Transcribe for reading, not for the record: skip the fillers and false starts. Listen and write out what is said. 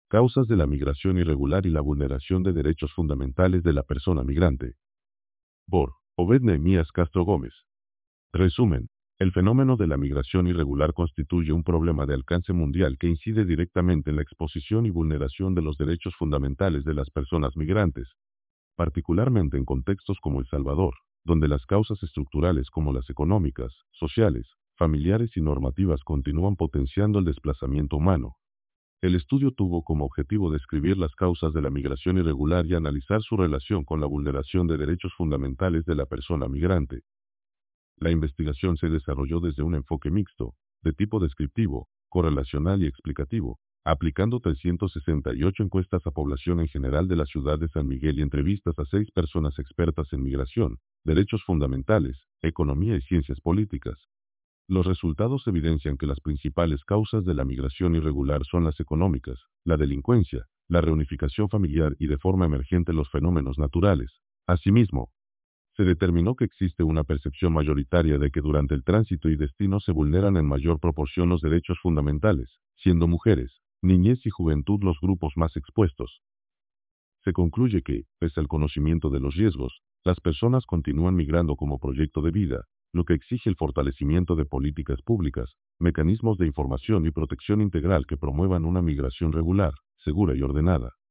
Causas de la migración irregular y la vulneración de derechos fundamentales de la persona migrante. Por Obed Nehemías Castro Gómez. Resumen. El fenómeno de la migración irregular constituye un problema de alcance mundial que incide directamente en la exposición y vulneración de los derechos fundamentales de las personas migrantes, particularmente en contextos como El Salvador, donde las causas estructurales como las económicas, sociales, familiares y normativas continúan potenciando el desplazamiento humano. El estudio tuvo como objetivo describir las causas de la migración irregular y analizar su relación con la vulneración de derechos fundamentales de la persona migrante. La investigación se desarrolló desde un enfoque mixto, de tipo descriptivo, correlacional y explicativo, aplicando 368 encuestas a población en general de la ciudad de San Miguel y entrevistas a 6 personas expertas en migración, derechos fundamentales, economía y ciencias políticas. Los resultados evidencian que las principales causas de la migración irregular son las económicas, la delincuencia, la reunificación familiar y de forma emergente los fenómenos naturales. Asimismo, se determinó que existe una percepción mayoritaria de que durante el tránsito y destino se vulneran en mayor proporción los derechos fundamentales, siendo mujeres, niñez y juventud los grupos más expuestos. Se concluye que, pese al conocimiento de los riesgos, las personas continúan migrando como proyecto de vida, lo que exige el fortalecimiento de políticas públicas, mecanismos de información y protección integral que promuevan una migración regular, segura y ordenada.